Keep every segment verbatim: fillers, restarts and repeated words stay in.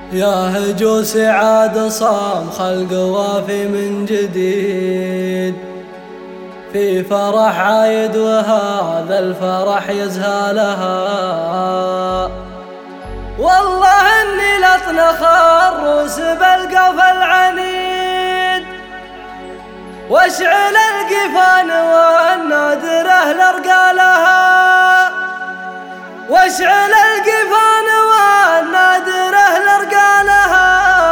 يا هجوس عاد صام خلق وافي من جديد، في فرح عايد وهذا الفرح يزهى لها. والله اني لطنخ الروس بالقف العنيد، واشعل القفان والنادره لرقى لها، واشعل القفان والنادره لرقى لها.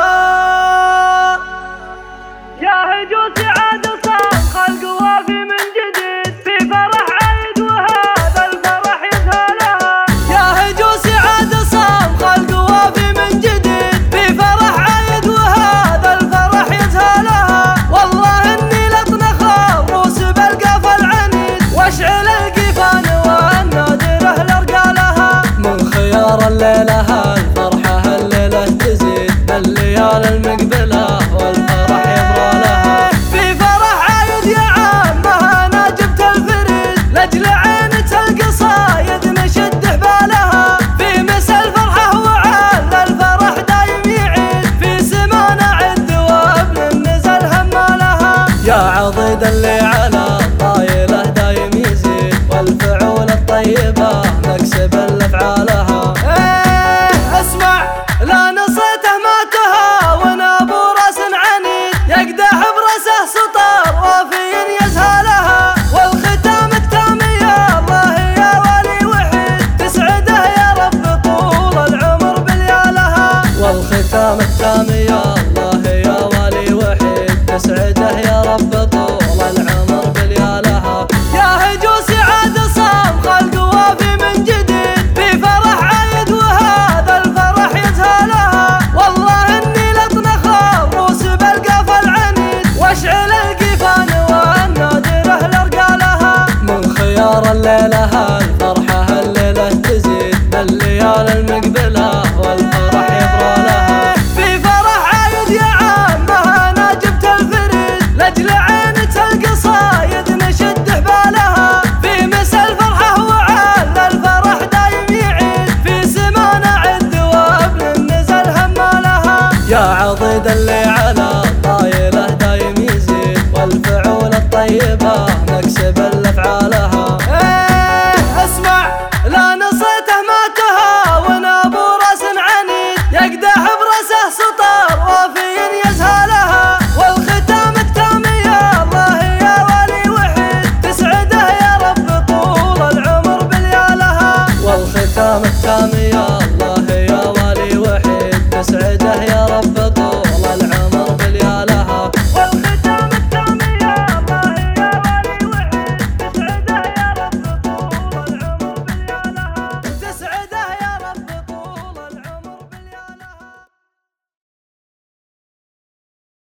يا هجوس عاد صام خلق وافي من جديد، في فرح عيد وهذا الفرح يزهى لها. يا هجوس عاد صام خلق وافي من جديد، في فرح عيد وهذا الفرح يزهى لها. والله اني لطنخ الروس بالقف العنيد، واشعل القفان والنادره لرقى لها. من خيار الليله الفرحه الليله تزيد، بالليالي المقبله والفرح يبرى لها. في فرح عايد يا عمه انا جبت الفريد، لاجل عينة القصايد نشد حبالها. في مسا الفرحه وعلى الفرح دايم يعيد، في سما نعد وابن النزل همالها. يا عضيد اللي على الطايله دايم يزيد، والفعول الطيبه نكسب لافعالها. ايه اسمع لا نصيته ما تهاون ابو راس عنيد، يقدح براسه سطر وافي يزهى لها. والختام التام يا الله يا ولي وحيد، تسعده يا رب طول العمر بليالها. والختام التام يا الله يا ولي وحيد، تسعده يا رب طول العمر بليالها. يا هجوس عاد صام خلق وافي من جديد، في فرح عايد وهذا الفرح يزهى لها. والله اني لطنخ الروس بالقف العنيد، واشعل القفان والنادره لرقى لها. من خيار الليله الفرحه الليله تزيد، بالليالي المقبله